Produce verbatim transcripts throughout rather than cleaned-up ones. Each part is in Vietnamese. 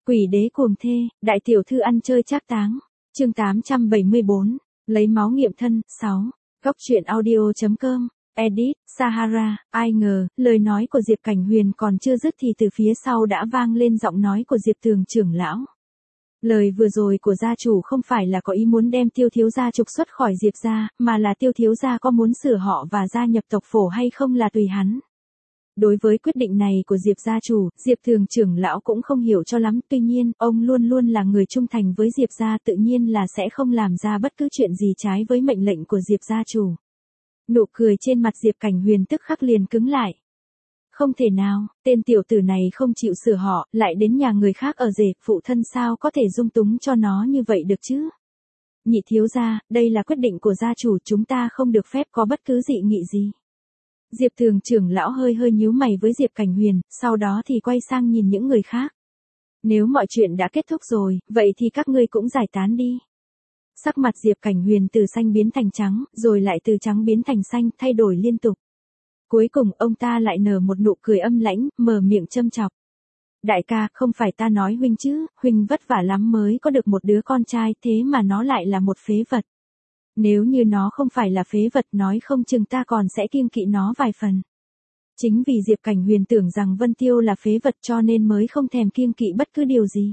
Quỷ đế cuồng thê, đại tiểu thư ăn chơi trác táng. Chương tám trăm bảy mươi bốn, lấy máu nghiệm thân. sáu. Góc truyện audio.com. Edit, Sahara. Ai ngờ, lời nói của Diệp Cảnh Huyền còn chưa dứt thì từ phía sau đã vang lên giọng nói của Diệp Tường trưởng lão. Lời vừa rồi của gia chủ không phải là có ý muốn đem Tiêu thiếu gia trục xuất khỏi Diệp gia, mà là Tiêu thiếu gia có muốn sửa họ và gia nhập tộc phổ hay không là tùy hắn. Đối với quyết định này của Diệp gia chủ, Diệp Tường trưởng lão cũng không hiểu cho lắm, tuy nhiên, ông luôn luôn là người trung thành với Diệp gia, tự nhiên là sẽ không làm ra bất cứ chuyện gì trái với mệnh lệnh của Diệp gia chủ. Nụ cười trên mặt Diệp Cảnh Huyền tức khắc liền cứng lại. Không thể nào, tên tiểu tử này không chịu sửa họ, lại đến nhà người khác ở rể, phụ thân sao có thể dung túng cho nó như vậy được chứ? Nhị thiếu gia, đây là quyết định của gia chủ, chúng ta không được phép có bất cứ dị nghị gì. Diệp Tường trưởng lão hơi hơi nhíu mày với Diệp Cảnh Huyền, sau đó thì quay sang nhìn những người khác. Nếu mọi chuyện đã kết thúc rồi, vậy thì các ngươi cũng giải tán đi. Sắc mặt Diệp Cảnh Huyền từ xanh biến thành trắng, rồi lại từ trắng biến thành xanh, thay đổi liên tục. Cuối cùng ông ta lại nở một nụ cười âm lãnh, mở miệng châm chọc. Đại ca, không phải ta nói huynh chứ, huynh vất vả lắm mới có được một đứa con trai, thế mà nó lại là một phế vật. Nếu như nó không phải là phế vật, nói không chừng ta còn sẽ kiêng kỵ nó vài phần. Chính vì Diệp Cảnh Huyền tưởng rằng Vân Tiêu là phế vật cho nên mới không thèm kiêng kỵ bất cứ điều gì.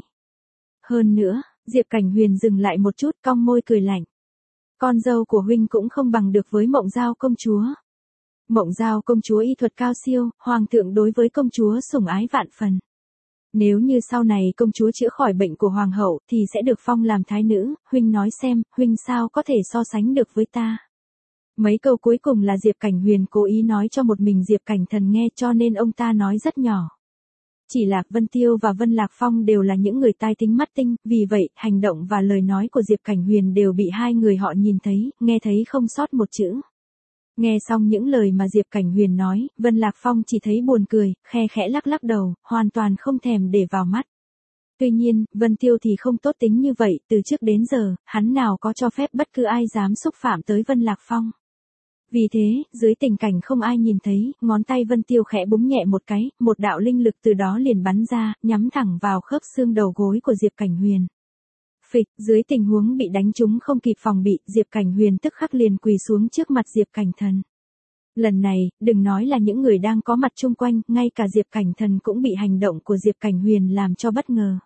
Hơn nữa, Diệp Cảnh Huyền dừng lại một chút, cong môi cười lạnh. Con dâu của huynh cũng không bằng được với Mộng Giao công chúa. Mộng Giao công chúa y thuật cao siêu, hoàng thượng đối với công chúa sủng ái vạn phần. Nếu như sau này công chúa chữa khỏi bệnh của hoàng hậu thì sẽ được phong làm thái nữ, huynh nói xem, huynh sao có thể so sánh được với ta. Mấy câu cuối cùng là Diệp Cảnh Huyền cố ý nói cho một mình Diệp Cảnh Thần nghe, cho nên ông ta nói rất nhỏ. Chỉ là Vân Tiêu và Vân Lạc Phong đều là những người tai tính mắt tinh, vì vậy, hành động và lời nói của Diệp Cảnh Huyền đều bị hai người họ nhìn thấy, nghe thấy không sót một chữ. Nghe xong những lời mà Diệp Cảnh Huyền nói, Vân Lạc Phong chỉ thấy buồn cười, khe khẽ lắc lắc đầu, hoàn toàn không thèm để vào mắt. Tuy nhiên, Vân Tiêu thì không tốt tính như vậy, từ trước đến giờ, hắn nào có cho phép bất cứ ai dám xúc phạm tới Vân Lạc Phong. Vì thế, dưới tình cảnh không ai nhìn thấy, ngón tay Vân Tiêu khẽ búng nhẹ một cái, một đạo linh lực từ đó liền bắn ra, nhắm thẳng vào khớp xương đầu gối của Diệp Cảnh Huyền. Phịch, dưới tình huống bị đánh trúng không kịp phòng bị, Diệp Cảnh Huyền tức khắc liền quỳ xuống trước mặt Diệp Cảnh Thần. Lần này, đừng nói là những người đang có mặt chung quanh, ngay cả Diệp Cảnh Thần cũng bị hành động của Diệp Cảnh Huyền làm cho bất ngờ.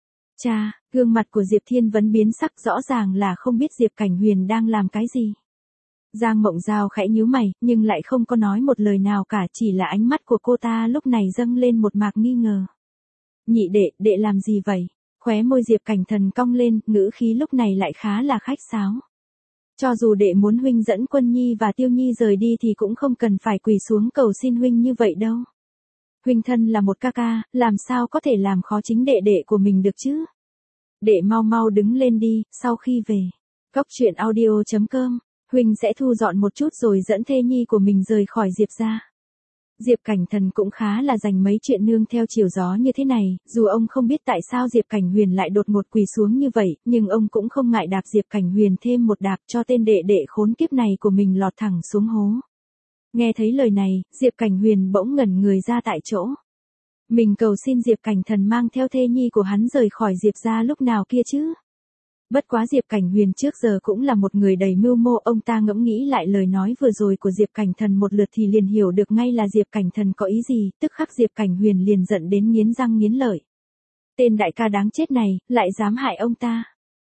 Cha, gương mặt của Diệp Thiên Vấn biến sắc, rõ ràng là không biết Diệp Cảnh Huyền đang làm cái gì. Giang Mộng Giao khẽ nhíu mày, nhưng lại không có nói một lời nào cả, chỉ là ánh mắt của cô ta lúc này dâng lên một mạc nghi ngờ. Nhị đệ, đệ làm gì vậy? Khóe môi Diệp Cảnh Thần cong lên, ngữ khí lúc này lại khá là khách sáo. Cho dù đệ muốn huynh dẫn Quân Nhi và Tiêu Nhi rời đi thì cũng không cần phải quỳ xuống cầu xin huynh như vậy đâu. Huynh thân là một ca ca, làm sao có thể làm khó chính đệ đệ của mình được chứ? Đệ mau mau đứng lên đi, sau khi về. Góc truyện audio.com, huynh sẽ thu dọn một chút rồi dẫn thê nhi của mình rời khỏi Diệp gia. Diệp Cảnh Thần cũng khá là dành mấy chuyện nương theo chiều gió như thế này, dù ông không biết tại sao Diệp Cảnh Huyền lại đột ngột quỳ xuống như vậy, nhưng ông cũng không ngại đạp Diệp Cảnh Huyền thêm một đạp cho tên đệ đệ khốn kiếp này của mình lọt thẳng xuống hố. Nghe thấy lời này, Diệp Cảnh Huyền bỗng ngẩn người ra tại chỗ. Mình cầu xin Diệp Cảnh Thần mang theo thê nhi của hắn rời khỏi Diệp gia lúc nào kia chứ? Bất quá Diệp Cảnh Huyền trước giờ cũng là một người đầy mưu mô, ông ta ngẫm nghĩ lại lời nói vừa rồi của Diệp Cảnh Thần một lượt thì liền hiểu được ngay là Diệp Cảnh Thần có ý gì, tức khắc Diệp Cảnh Huyền liền giận đến nghiến răng nghiến lợi. Tên đại ca đáng chết này, lại dám hại ông ta.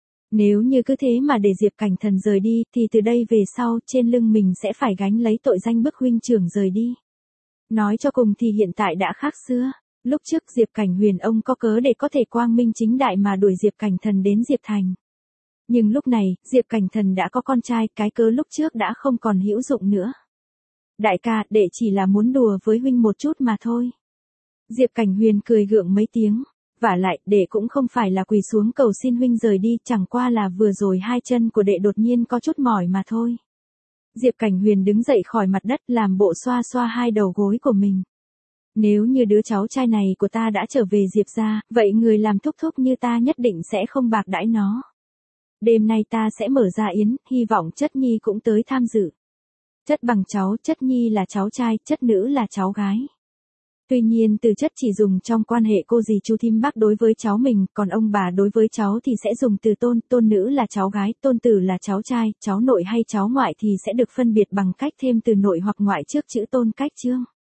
Nếu như cứ thế mà để Diệp Cảnh Thần rời đi, thì từ đây về sau, trên lưng mình sẽ phải gánh lấy tội danh bức huynh trưởng rời đi. Nói cho cùng thì hiện tại đã khác xưa. Lúc trước Diệp Cảnh Huyền ông có cớ để có thể quang minh chính đại mà đuổi Diệp Cảnh Thần đến Diệp Thành. Nhưng lúc này, Diệp Cảnh Thần đã có con trai, cái cớ lúc trước đã không còn hữu dụng nữa. Đại ca, đệ chỉ là muốn đùa với huynh một chút mà thôi. Diệp Cảnh Huyền cười gượng mấy tiếng. Vả lại, đệ cũng không phải là quỳ xuống cầu xin huynh rời đi, chẳng qua là vừa rồi hai chân của đệ đột nhiên có chút mỏi mà thôi. Diệp Cảnh Huyền đứng dậy khỏi mặt đất, làm bộ xoa xoa hai đầu gối của mình. Nếu như đứa cháu trai này của ta đã trở về Diệp gia, vậy người làm thúc thúc như ta nhất định sẽ không bạc đãi nó. Đêm nay ta sẽ mở ra yến, hy vọng Chất Nhi cũng tới tham dự. Chất bằng cháu, Chất Nhi là cháu trai, Chất nữ là cháu gái. Tuy nhiên từ chất chỉ dùng trong quan hệ cô dì chú thím bác đối với cháu mình, còn ông bà đối với cháu thì sẽ dùng từ tôn, tôn nữ là cháu gái, tôn tử là cháu trai, cháu nội hay cháu ngoại thì sẽ được phân biệt bằng cách thêm từ nội hoặc ngoại trước chữ tôn cách chương.